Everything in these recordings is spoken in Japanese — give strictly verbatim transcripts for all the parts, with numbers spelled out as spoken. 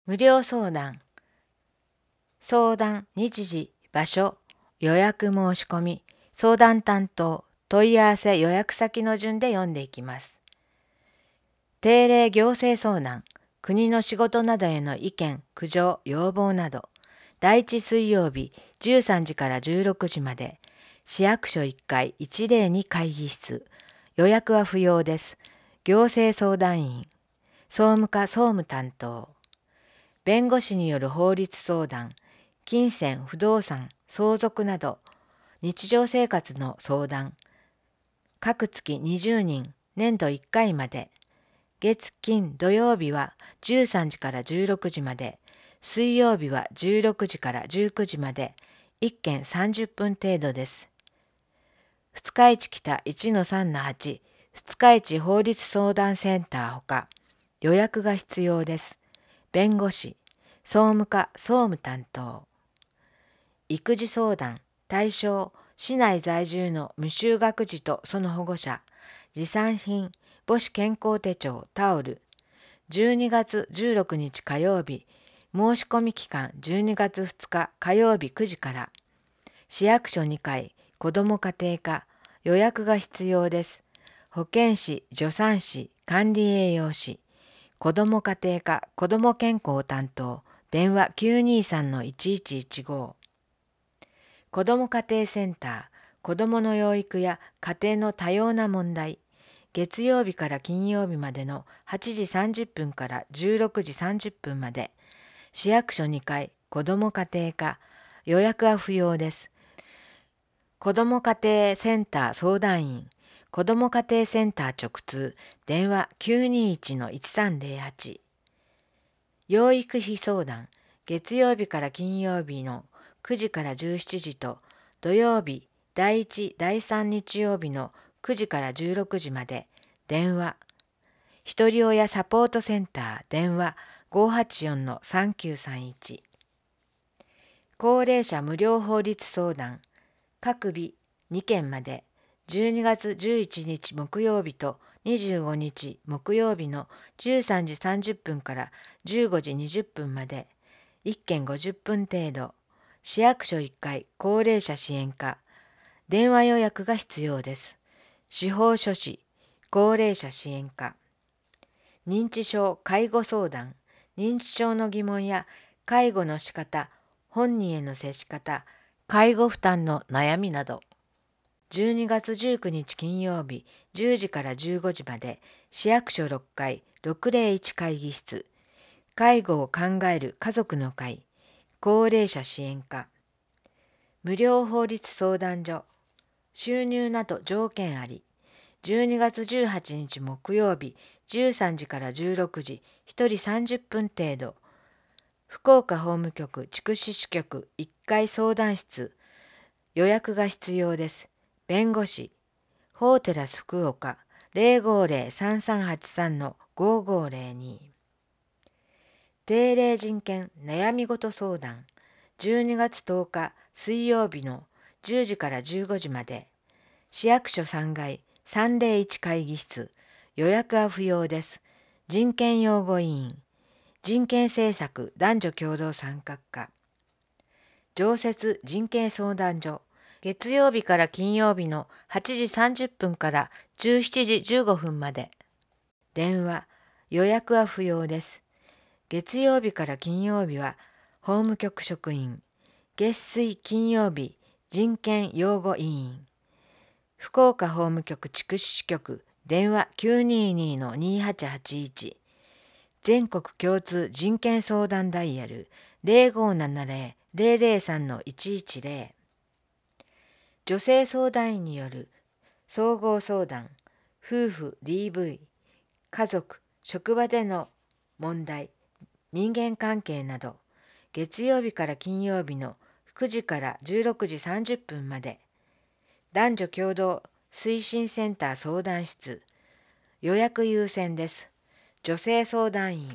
無料相談。相談、日時、場所、予約申し込み、相談担当、問い合わせ予約先の順で読んでいきます。定例行政相談、国の仕事などへの意見、苦情、要望など、だいいち水曜日じゅうさんじからじゅうろくじまで、市役所いっかいいちまるに会議室、予約は不要です。行政相談員、総務課総務担当、弁護士による法律相談、金銭、不動産、相続など、日常生活の相談、各月にじゅうにん、年度いっかいまで、月金土曜日はじゅうさんじからじゅうろくじまで、水曜日はじゅうろくじからじゅうくじまで、いっけんさんじゅっぷん程度です。二日市北 いちのさんのはち、二日市法律相談センターほか、予約が必要です。弁護士、総務課総務担当。育児相談、対象、市内在住の未就学児とその保護者、持参品、母子健康手帳、タオル。じゅうにがつじゅうろくにち火曜日、申し込み期間じゅうにがつふつか火曜日くじから。市役所にかい、子ども家庭課、予約が必要です。保健師、助産師、管理栄養士、子ども家庭課、子ども健康担当、電話 きゅうにさんのいちいちいちご。子ども家庭センター、子どもの養育や家庭の多様な問題、月曜日から金曜日までのはちじさんじゅっぷんからじゅうろくじさんじゅっぷんまで、市役所にかい、子ども家庭課、予約は不要です。子ども家庭センター相談員、子ども家庭センター直通、電話 きゅうにいちのいちさんぜろはち。養育費相談、月曜日から金曜日のくじからじゅうしちじと、土曜日、だいいち、だいさん日曜日のくじからじゅうろくじまで、電話。ひとり親サポートセンター、電話 ごーはちよんのさんきゅうさんいち。高齢者無料法律相談、各日にけんまで、じゅうにがつじゅういちにち木曜日とにじゅうごにち木曜日のじゅうさんじさんじゅっぷんからじゅうごじにじゅっぷんまで、いっけんごじゅっぷん程度、市役所いっかい高齢者支援課、電話予約が必要です。司法書士、高齢者支援課。認知症介護相談、認知症の疑問や介護の仕方、本人への接し方、介護負担の悩みなど。じゅうにがつじゅうくにち金曜日じゅうじからじゅうごじまで、市役所ろっかいろくぜろいち会議室、介護を考える家族の会、高齢者支援課。無料法律相談所、収入など条件あり。じゅうにがつじゅうはちにち木曜日じゅうさんじからじゅうろくじ、ひとりさんじゅっぷん程度。福岡法務局筑紫支局いっかい相談室、予約が必要です。弁護士、法テラス福岡 ゼロごゼロ さんさんはちさんのごごゼロに。定例人権悩み事相談、じゅうにがつとおか水曜日のじゅうじからじゅうごじまで、市役所さんがいさんぜろいち会議室、予約は不要です。人権擁護委員、人権政策男女共同参画課。常設人権相談所、月曜日から金曜日のはちじさんじゅっぷんからじゅうしちじじゅうごふんまで。電話、予約は不要です。月曜日から金曜日は法務局職員、月水金曜日人権擁護委員。福岡法務局筑紫支局電話 きゅうににのにはちはちいち。全国共通人権相談ダイヤル ゼロごーななゼロ ゼロゼロさんのいちいちゼロ。女性相談員による総合相談、夫婦 ディーブイ、家族、職場での問題、人間関係など、月曜日から金曜日のくじからじゅうろくじさんじゅっぷんまで。男女共同推進センター相談室、予約優先です。女性相談員、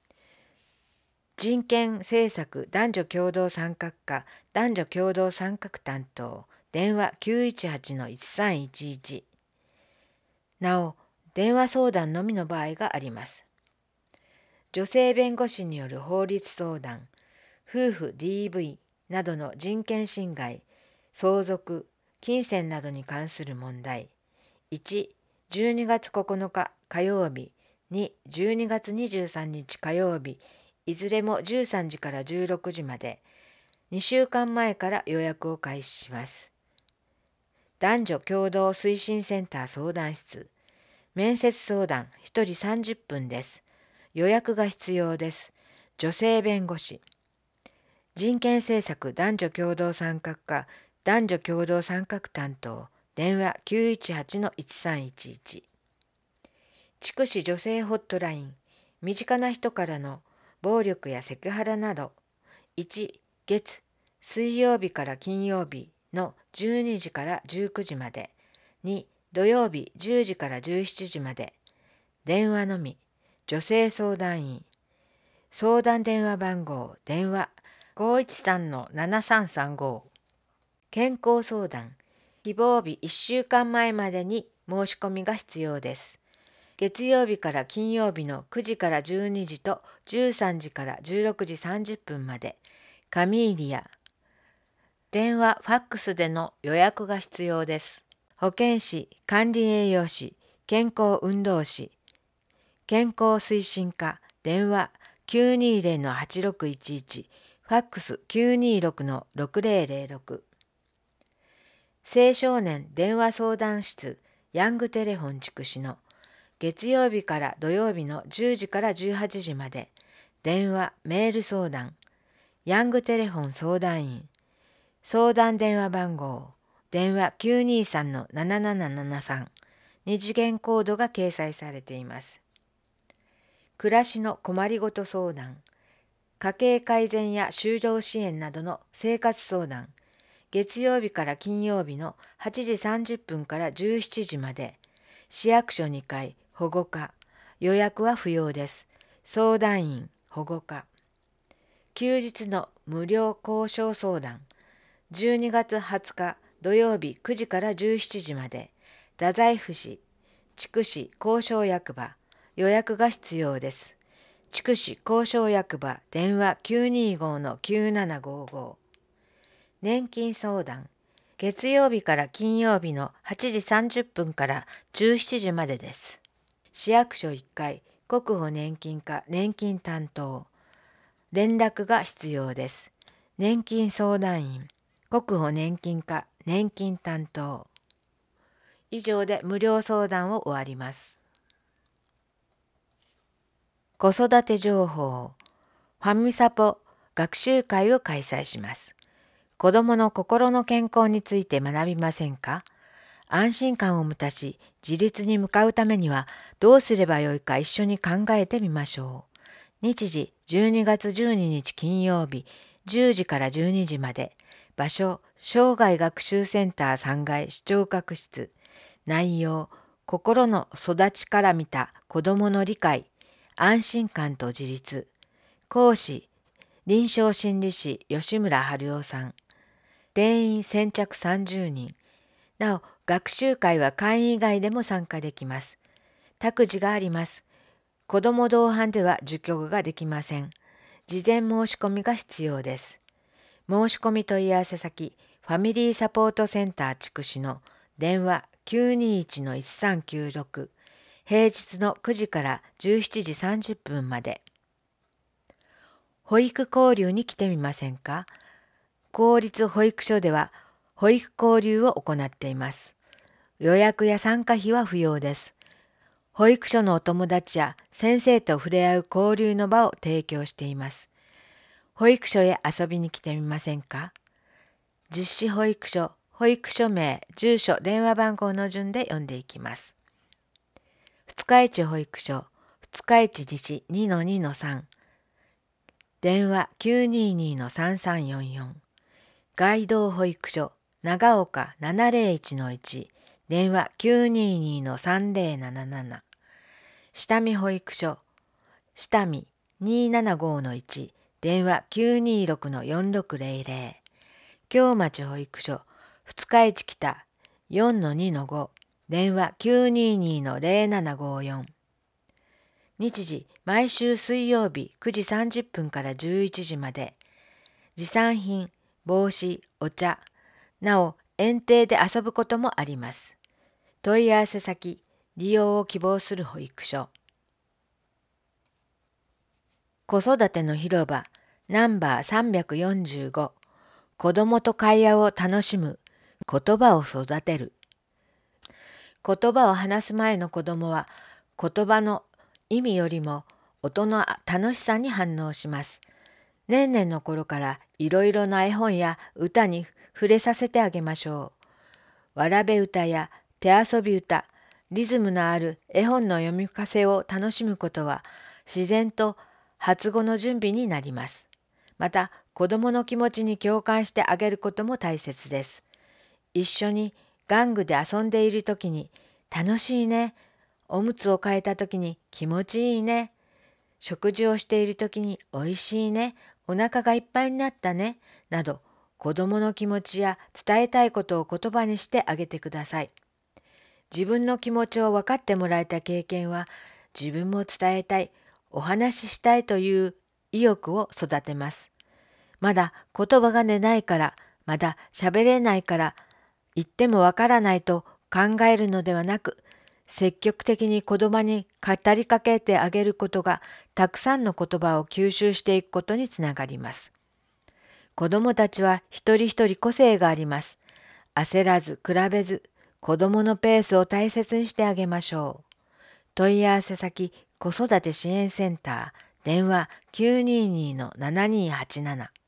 人権政策男女共同参画課男女共同参画担当、電話 きゅういちはちのいちさんいちいち。なお、電話相談のみの場合があります。 女性弁護士による法律相談、夫婦 ディーブイ などの人権侵害、相続、金銭などに関する問題。いち、じゅうにがつここのか火曜日、に、じゅうにがつにじゅうさんにち火曜日、いずれもじゅうさんじからじゅうろくじまで、にしゅうかんまえから予約を開始します。男女共同推進センター相談室、面接相談ひとりさんじゅっぷんです。予約が必要です。女性弁護士。人権政策男女共同参画課男女共同参画担当、電話 きゅういちはちのいちさんいちいち。筑紫女性ホットライン、身近な人からの暴力やセクハラなど、いち、月、水曜日から金曜日のじゅうにじからじゅうくじまで、に、土曜日じゅうじからじゅうしちじまで、電話のみ、女性相談員、相談電話番号、電話ごーいちさんのななさんさんご。健康相談、希望日いっしゅうかんまえまでに申し込みが必要です。月曜日から金曜日のくじからじゅうにじとじゅうさんじからじゅうろくじさんじゅっぷんまで、カミーリア。電話、ファックスでの予約が必要です。保健師、管理栄養士、健康運動士、健康推進課、電話 きゅうにーぜろのはちろくいちいち、ファックス きゅうにーろくのろくぜろぜろろく。青少年電話相談室、ヤングテレフォン筑紫の月曜日から土曜日のじゅうじからじゅうはちじまで、電話、メール相談、ヤングテレフォン相談員、相談電話番号、電話 きゅうにーさんのななななななさん、二次元コードが掲載されています。暮らしの困りごと相談、家計改善や就労支援などの生活相談、月曜日から金曜日のはちじさんじゅっぷんからじゅうしちじまで、市役所にかい、保護課、予約は不要です。相談員、保護課。休日の無料交渉相談、じゅうにがつはつか土曜日くじからじゅうしちじまで、太宰府市、筑紫交渉役場、予約が必要です。筑紫交渉役場、電話 きゅうにーごのきゅうななごご。年金相談、月曜日から金曜日のはちじさんじゅっぷんからじゅうしちじまでです。市役所いっかい、国保年金課年金担当。連絡が必要です。年金相談員、国保年金課年金担当。以上で無料相談を終わります。子育て情報、ファミサポ学習会を開催します。子どもの心の健康について学びませんか？安心感を持たし、自立に向かうためにはどうすればよいか一緒に考えてみましょう。日時じゅうにがつじゅうににち金曜日じゅうじからじゅうにじまで。場所、生涯学習センターさんがい視聴覚室。内容、心の育ちから見た子どもの理解、安心感と自立。講師、臨床心理士吉村春夫さん。定員先着さんじゅうにん。なお、学習会は会員以外でも参加できます。託児があります。子ども同伴では受講ができません。事前申し込みが必要です。申し込み問い合わせ先、ファミリーサポートセンター筑紫の電話 きゅうにーいちのいちさんきゅうろく、平日のくじからじゅうしちじさんじゅっぷんまで。保育交流に来てみませんか？公立保育所では保育交流を行っています。予約や参加費は不要です。保育所のお友達や先生と触れ合う交流の場を提供しています。保育所へ遊びに来てみませんか？実施保育所、保育所名、住所、電話番号の順で読んでいきます。二日市保育所、二日市自治 にのにのさん、電話 きゅうにーにーのさんさんよんよん、街道保育所、長岡 ななぜろいちのいち、電話 きゅうにーにーのさんぜろなななな、下見保育所、下見 にーななごのいち、電話 きゅうにーろくのよんろくぜろぜろ、京町保育所、二日市北 よんのにのご、電話 きゅうにーにーのぜろななごよん、 日時、毎週水曜日くじさんじゅっぷんからじゅういちじまで。持参品、帽子、お茶、なお園庭で遊ぶこともあります。問い合わせ先、利用を希望する保育所。子育ての広場ナンバーさんびゃくよんじゅうご、子どもと会話を楽しむ、言葉を育てる。言葉を話す前の子どもは、言葉の意味よりも音の楽しさに反応します。年々の頃からいろいろな絵本や歌に触れさせてあげましょう。わらべ歌や手遊び歌、リズムのある絵本の読み聞かせを楽しむことは自然と発語の準備になります。また子どもの気持ちに共感してあげることも大切です。一緒に玩具で遊んでいるときに楽しいね、おむつを替えたときに気持ちいいね、食事をしているときにおいしいね、お腹がいっぱいになったね、など子どもの気持ちや伝えたいことを言葉にしてあげてください。自分の気持ちを分かってもらえた経験は自分も伝えたい、お話ししたいという意欲を育てます。まだ言葉が出ないから、まだ喋れないから、言ってもわからないと考えるのではなく、積極的に子供に語りかけてあげることが、たくさんの言葉を吸収していくことにつながります。子供たちは一人一人個性があります。焦らず比べず、子供のペースを大切にしてあげましょう。問い合わせ先、子育て支援センター、電話 きゅうにーにーのななにーはちなな。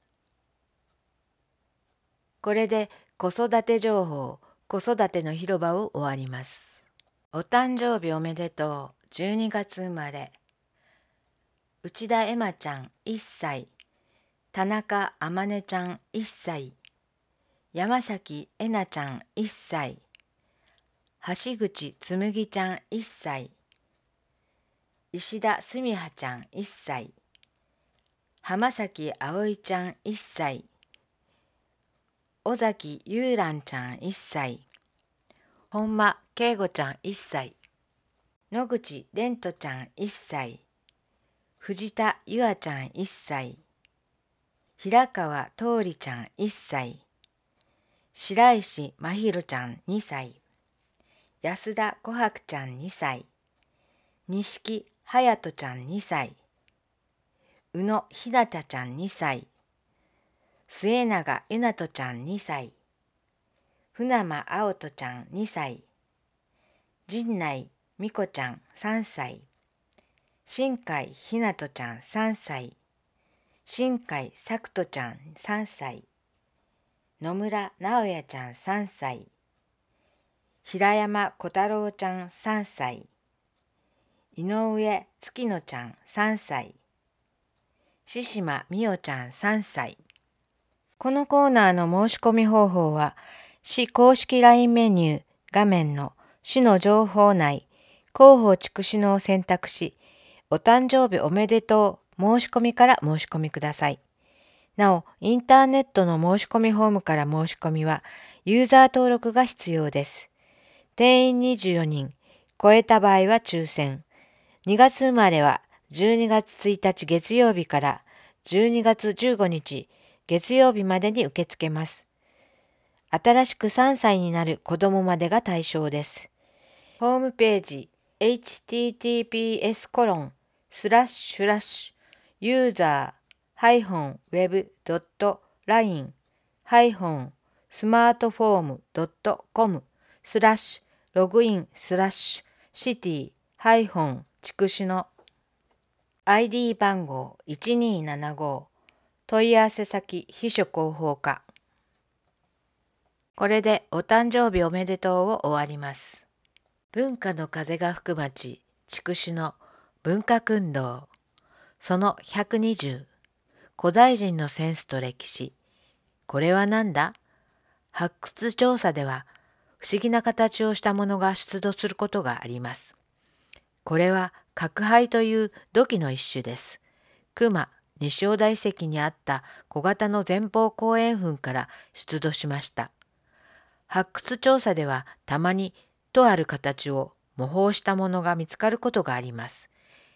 これで子育て情報、子育ての広場を終わります。お誕生日おめでとう。じゅうにがつ生まれ。内田エマちゃんいっさい。田中あまねちゃんいっさい。山崎えなちゃんいっさい。橋口つむぎちゃんいっさい。石田すみはちゃんいっさい。浜崎あおいちゃんいっさい。尾崎ゆうらんちゃんいっさい。本間けいごちゃんいっさい。野口れんとちゃんいっさい。藤田ゆあちゃんいっさい。平川とおりちゃんいっさい。白石まひろちゃんにさい。安田こはくちゃんにさい。錦はやとちゃんにさい。宇野ひなたちゃんにさい。末永ゆなとちゃんにさい。船間あおとちゃんにさい。陣内みこちゃんさんさい。新海ひなとちゃんさんさい。新海さくとちゃんさんさい。野村直也ちゃんさんさい。平山小太郎ちゃんさんさい。井上月乃ちゃんさんさい。獅島美代ちゃんさんさい。このコーナーの申し込み方法は、市公式 ライン メニュー画面の市の情報内、広報筑紫野を選択し、お誕生日おめでとう申し込みから申し込みください。なお、インターネットの申し込みフォームから申し込みは、ユーザー登録が必要です。定員にじゅうよにん、超えた場合は抽選。にがつ生まれはじゅうにがつついたち月曜日からじゅうにがつじゅうごにち月曜日までに受け付けます。新しくさんさいになる子どもまでが対象です。ホームページ エイチティーティーピーエスコロンスラッシュラッシュユーザーハイフンウェブドットラインハイフンスマートフォームドットコムスラッシュログインスラッシュシティハイフン筑紫野 アイディー 番号いちにーななご問い合わせ先秘書広報課。これでお誕生日おめでとうを終わります。文化の風が吹く町筑紫野文化訓導そのひゃくにじゅう古代人のセンスと歴史。これは何だ？発掘調査では不思議な形をしたものが出土することがあります。これは角灰という土器の一種です。熊、西小田遺跡にあった小型の前方後円墳から出土しました。発掘調査ではたまにとある形を模倣したものが見つかることがあります。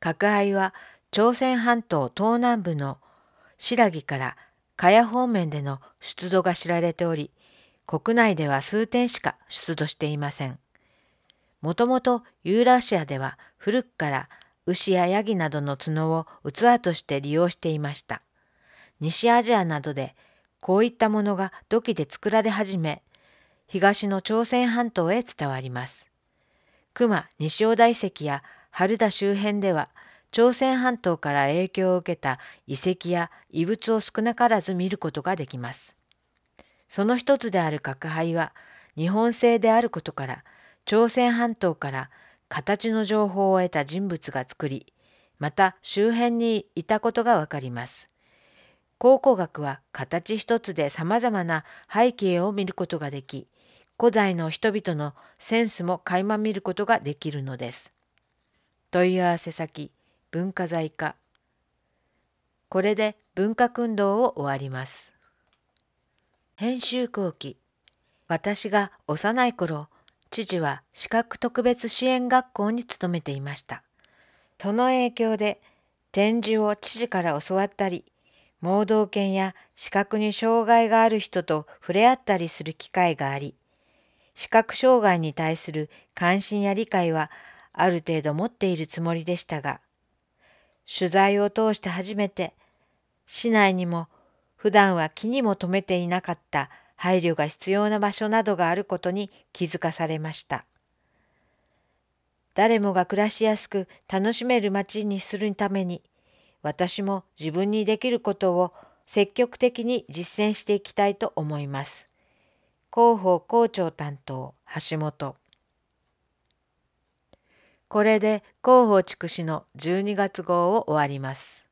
核配は朝鮮半島東南部の新羅から茅方面での出土が知られており、国内では数点しか出土していません。もともとユーラシアでは古くから牛やヤギなどの角を器として利用していました。西アジアなどでこういったものが土器で作られ始め、東の朝鮮半島へ伝わります。熊西小田遺跡や春田周辺では、朝鮮半島から影響を受けた遺跡や遺物を少なからず見ることができます。その一つである角配は日本製であることから、朝鮮半島から形の情報を得た人物が作り、また周辺にいたことがわかります。考古学は形一つでさまざまな背景を見ることができ、古代の人々のセンスも垣間見ることができるのです。問い合わせ先、文化財課。これで文化訓導を終わります。編集後期。私が幼い頃、父は視覚特別支援学校に勤めていました。その影響で展示を父から教わったり、盲導犬や視覚に障害がある人と触れ合ったりする機会があり、視覚障害に対する関心や理解はある程度持っているつもりでしたが、取材を通して初めて、市内にも普段は気にも留めていなかった配慮が必要な場所などがあることに気づかされました。誰もが暮らしやすく楽しめる街にするために、私も自分にできることを積極的に実践していきたいと思います。広報校長担当、橋本。これで広報筑紫のじゅうにがつ号を終わります。